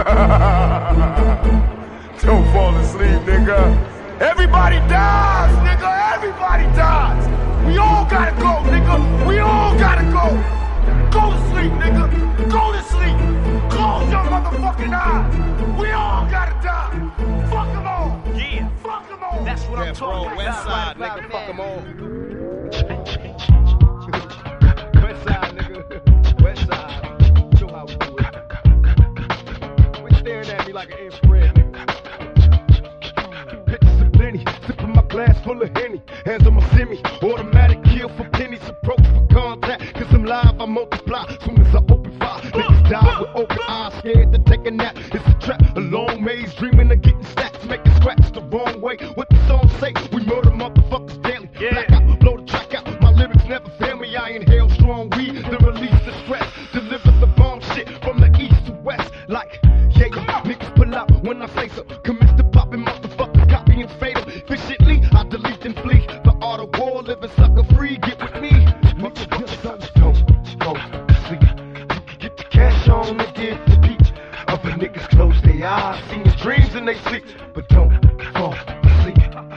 Don't fall asleep, nigga. Everybody dies, nigga. Everybody dies. We all gotta go, nigga. We all gotta go. Go to sleep, nigga. Go to sleep. Close your motherfucking eyes. We all gotta die. Fuck them all. Yeah. Fuck them all. That's what I'm talking about. West side, nigga. Fuck them all. West side, nigga. West side. Show how we do it. Quit staring at me like an infrared, nigga. Pictures of plenty. Sipping my glass full of Henny. Hands on my semi. Automatic kill for pennies. Approach for contact. Cause I'm live, I multiply. Soon as I open fire. Niggas die with open eyes. Scared to take a nap. It's a trap. A long maze. Dreaming of getting stacks. Making scratch the wrong way. What the song say? We murder motherfuckers daily. Black out. Blow the track out. My lyrics never fail me. I inhale strong weed. To release the stress. Deliver the bomb shit from the east to west. Like, yeah, niggas pull out when I say so. Commit to popping motherfuckers. Copy and fatal. Efficiently, I delete and flee. The art of war. Living sucker free. Get with me. Motherfuckers don't go to sleep. You can get the cash on and give the beat. Other niggas close their eyes. See your dreams and they sleep. But don't fall asleep.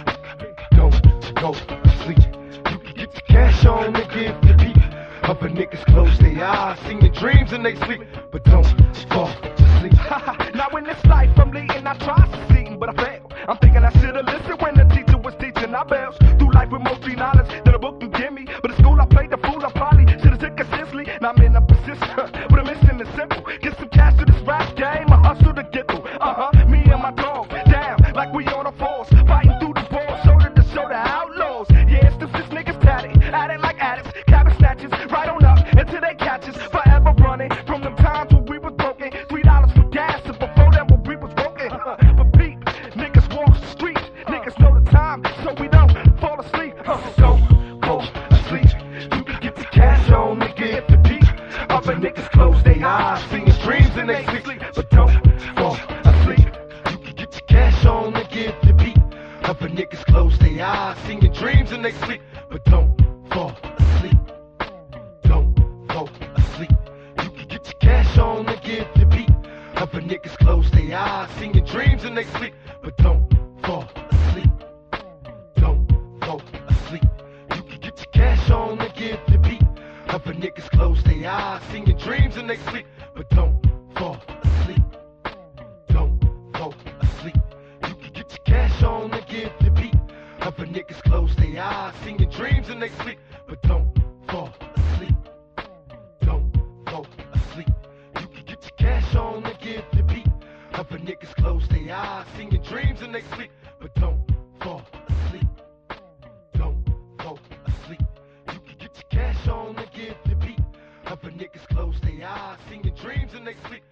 Don't go to sleep. You can get the cash on and give the beat. Other niggas close their eyes. See your dreams and they sleep. But don't fall asleep. Now in this life I'm leading, I try succeeding, but I fail. I'm thinking I should've listened when the teacher was teaching. I bells through life with more free knowledge than a book can give me. But at school I played the fool, I probably should've took it seriously. Now I'm in a position, but I'm missing the simple. Get some cash to this rap game, I hustle to get through. Me and my dog, down like we on a force, fighting through the ball, shoulder to shoulder outlaws. Yeah, it's the six niggas tatted, at it like addicts, cabin snatches, right on up until they catch us. Forever running from them times when we was broken. $3 for gas, and before that when we was broken. But Pete, niggas walk the street, niggas know the time, so we don't fall asleep. Don't go asleep. You can get the cash on, nigga, if the beat. Other niggas close their eyes, seeing dreams and they sleep. But don't fall asleep. You can get your cash on and give the beat. Other niggas close their eyes, seeing dreams and they sleep. But don't fall asleep. Don't go asleep. You can get your cash on and give the beat. Other niggas close their eyes, seeing dreams and they sleep. But don't fall asleep. Don't go asleep. You can get your cash on and give the beat. Other niggas close their eyes, seeing dreams and they sleep. But don't fall asleep. Don't go asleep. You can get your cash on and give the beat. Other niggas close their eyes, seeing dreams and they sleep. But don't fall asleep. Don't go asleep. You can get your cash on and give the beat. Other niggas close their eyes, seeing dreams and they sleep. But don't fall asleep. Don't go asleep. You can get your cash on and give the beat. Other niggas close their eyes, seeing dreams and they sleep.